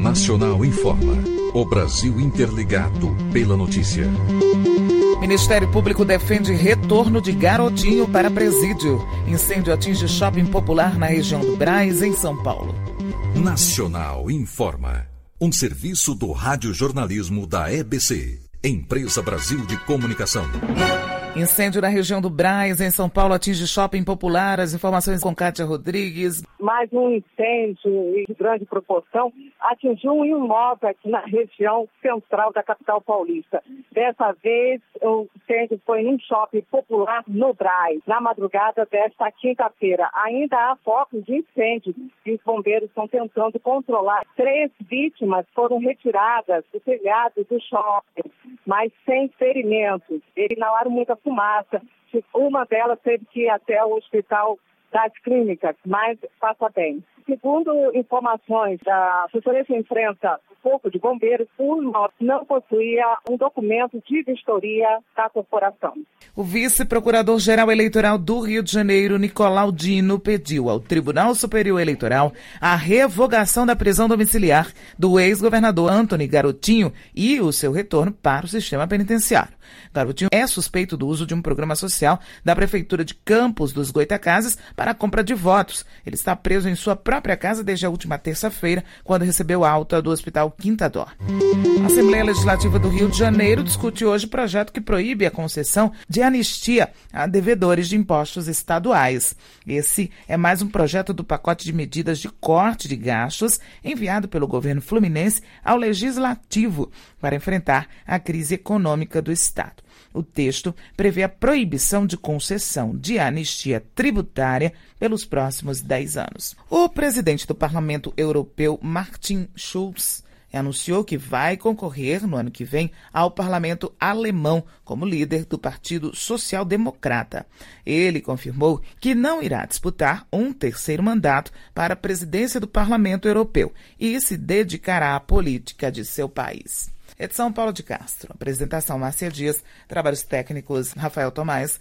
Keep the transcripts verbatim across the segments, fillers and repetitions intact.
Nacional informa. O Brasil interligado pela notícia. Ministério Público defende retorno de garotinho para presídio. Incêndio atinge shopping popular na região do Brás, em São Paulo. Nacional informa. Um serviço do radiojornalismo da E B C, Empresa Brasil de Comunicação. Incêndio na região do Brás, em São Paulo, atinge shopping popular. As informações com Kátia Rodrigues. Mais um incêndio de grande proporção atingiu um imóvel aqui na região central da capital paulista. Dessa vez, o incêndio foi num shopping popular no Brás, na madrugada desta quinta-feira. Ainda há focos de incêndio e os bombeiros estão tentando controlar. Três vítimas foram retiradas do telhado do shopping, mas sem ferimentos. Eles inalaram muita fumaça. Uma delas teve que ir até o hospital das clínicas, mas passa bem. Segundo informações da assessoria de imprensa do Corpo de Bombeiros, o imóvel não possuía um documento de vistoria da corporação. O vice-procurador-geral eleitoral do Rio de Janeiro, Nicolau Dino, pediu ao Tribunal Superior Eleitoral a revogação da prisão domiciliar do ex-governador Antony Garotinho e o seu retorno para o sistema penitenciário. Garotinho é suspeito do uso de um programa social da Prefeitura de Campos dos Goytacazes para a compra de votos. Ele está preso em sua própria casa desde a última terça-feira, quando recebeu alta do Hospital Quinta Dor. A Assembleia Legislativa do Rio de Janeiro discute hoje projeto que proíbe a concessão de anistia a devedores de impostos estaduais. Esse é mais um projeto do pacote de medidas de corte de gastos enviado pelo governo fluminense ao Legislativo para enfrentar a crise econômica do Estado. O texto prevê a proibição de concessão de anistia tributária pelos próximos dez anos. O presidente do Parlamento Europeu, Martin Schulz, anunciou que vai concorrer no ano que vem ao parlamento alemão como líder do Partido Social Democrata. Ele confirmou que não irá disputar um terceiro mandato para a presidência do Parlamento Europeu e se dedicará à política de seu país. Edição Paulo de Castro. Apresentação Márcia Dias. Trabalhos técnicos Rafael Tomás.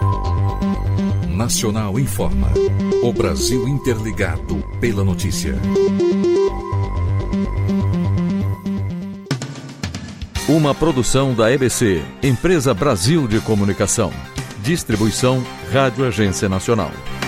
Nacional informa. O Brasil interligado pela notícia. Uma produção da E B C, Empresa Brasil de Comunicação. Distribuição Rádio Agência Nacional.